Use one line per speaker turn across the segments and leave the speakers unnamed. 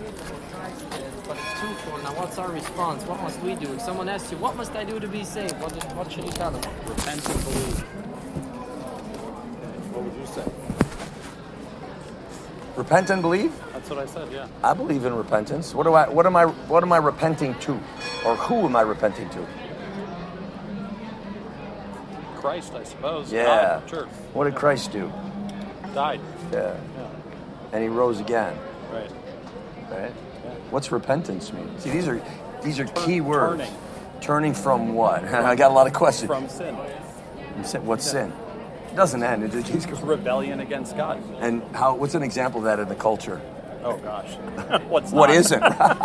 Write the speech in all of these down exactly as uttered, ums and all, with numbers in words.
Christ did, but it's twofold. Now, what's our response? What must we do? If someone asks you, what must I do to be saved? What, did, what should you tell them?
Repent and believe. What would you say?
Repent and believe?
That's what I said, yeah.
I believe in repentance. What do I what am I what am I repenting to? Or who am I repenting to?
Christ, I suppose.
Yeah.
God, sure.
What did Christ do?
Died.
Yeah.
Yeah.
And he rose again.
Right.
Right?
Yeah.
What's repentance mean? See, these are these are
Turn-
key words.
turning.
Turning from what? I got a lot of questions.
From sin.
Sin- What's sin? It doesn't end. It just keeps going.
Rebellion against God.
And how? What's an example of that in the culture?
Oh, gosh. What's
What
not?
isn't?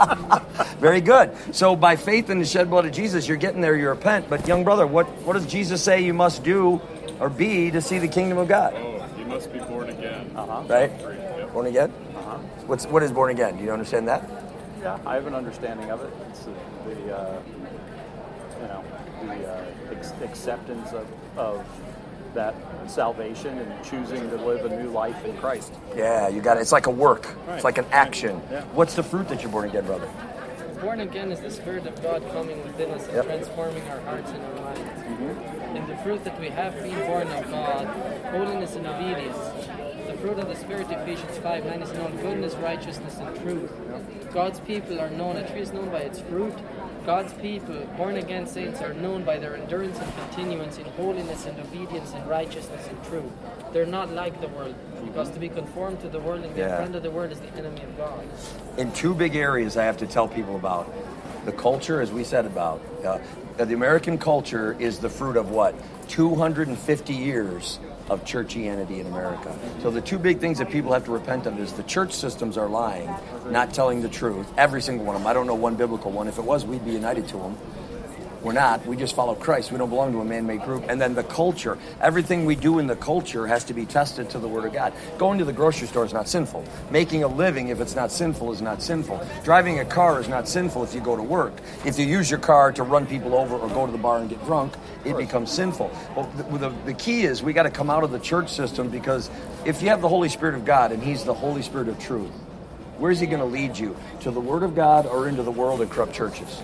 Very good. So by faith in the shed blood of Jesus, you're getting there, you repent. But young brother, what, what does Jesus say you must do or be to see the kingdom of God?
Oh, you must be born again.
Uh-huh.
Right?
Yep.
Born again?
Uh-huh.
What's what is born again? Do you understand that?
Yeah, I have an understanding of it. It's the, the uh, you know, the uh, ex- acceptance of, of that salvation and choosing to live a new life in Christ.
Yeah, you got it. It's like a work.
Right.
It's like an action.
Yeah.
What's the fruit that you're born again, brother?
Born again is the Spirit of God coming within us and
Yep.
transforming our hearts and our minds.
Mm-hmm.
And the fruit that we have been born of God, holiness and obedience. The fruit of the Spirit, Ephesians five nine, is known goodness, righteousness, and truth. God's people are known, a tree is known by its fruit. God's people, born again saints, are known by their endurance and continuance in holiness and obedience and righteousness and truth. They're not like the world, because to be conformed to the world and be
Yeah.
a friend of the world is the enemy of God.
In two big areas I have to tell people about. The culture, as we said about. Uh, the American culture is the fruit of what? two hundred fifty years of churchianity in America. So the two big things that people have to repent of is the church systems are lying, not telling the truth. Every single one of them. I don't know one biblical one. If it was, we'd be united to them. We're not. We just follow Christ. We don't belong to a man-made group. And then the culture. Everything we do in the culture has to be tested to the Word of God. Going to the grocery store is not sinful. Making a living, if it's not sinful, is not sinful. Driving a car is not sinful if you go to work. If you use your car to run people over or go to the bar and get drunk, it becomes sinful. Well, the, the, the key is we got to come out of the church system, because if you have the Holy Spirit of God and He's the Holy Spirit of truth, where's He going to lead you? To the Word of God or into the world and corrupt churches?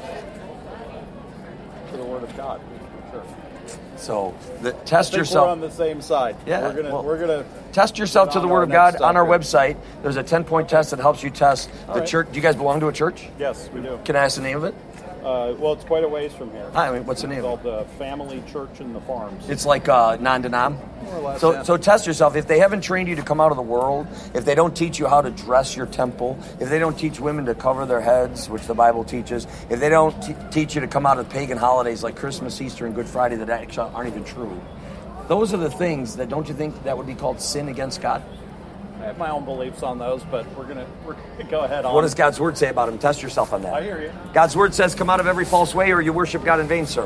To the Word of God. Sure.
So the, test
I think
yourself.
we're on the same side.
Yeah,
We're gonna
well,
we're gonna
Test yourself to
on
the
our
Word of
next
God
step
on our
here.
website. There's a ten-point test that helps you test
All
the
right.
church. Do you guys belong to a church?
Yes, we do.
Can I ask the name of it?
Uh, well, it's quite a ways from here.
I mean, what's the
It's
name?
called the Family Church in the Farms.
It's like uh, non-denom.
More or less,
So,
yeah.
so test yourself. If they haven't trained you to come out of the world, if they don't teach you how to dress your temple, if they don't teach women to cover their heads, which the Bible teaches, if they don't t- teach you to come out of pagan holidays like Christmas, Easter, and Good Friday that actually aren't even true, those are the things that, don't you think that would be called sin against God?
I have my own beliefs on those, but we're gonna we're gonna go ahead on.
What does God's Word say about them? Test yourself on that.
I hear you.
God's Word says, come out of every false way or you worship God in vain, sir.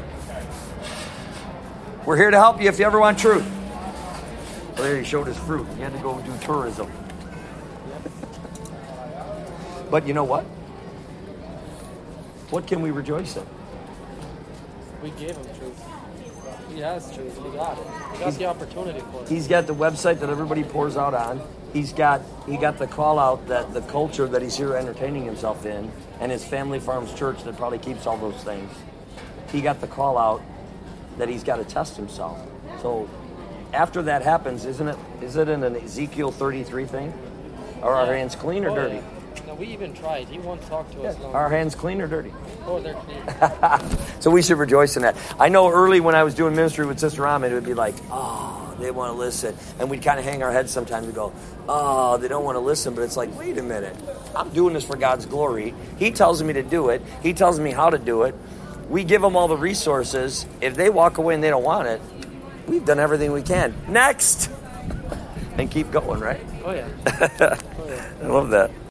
We're here to help you if you ever want truth. Well, there he showed his fruit. He had to go do tourism. But you know what? What can we rejoice in?
We gave him truth. He has truth. He got it. He got the opportunity for it.
He's got the website that everybody pours out on. He's got he got the call out that the culture that he's here entertaining himself in, and his Family Farms Church that probably keeps all those things. He got the call out that he's got to test himself. So after that happens, isn't it is it in an Ezekiel thirty-three thing? Are our hands clean or
Oh,
dirty?
yeah. No, we even tried. He won't talk to us long.
Are our hands clean or dirty?
Oh, they're clean.
So we should rejoice in that. I know early when I was doing ministry with Sister Ahmed, it would be like, oh, they want to listen. And we'd kind of hang our heads sometimes and go, oh, they don't want to listen. But it's like, wait a minute. I'm doing this for God's glory. He tells me to do it. He tells me how to do it. We give them all the resources. If they walk away and they don't want it, we've done everything we can. Next! And keep going, right?
Oh, yeah. Oh, yeah.
I love that.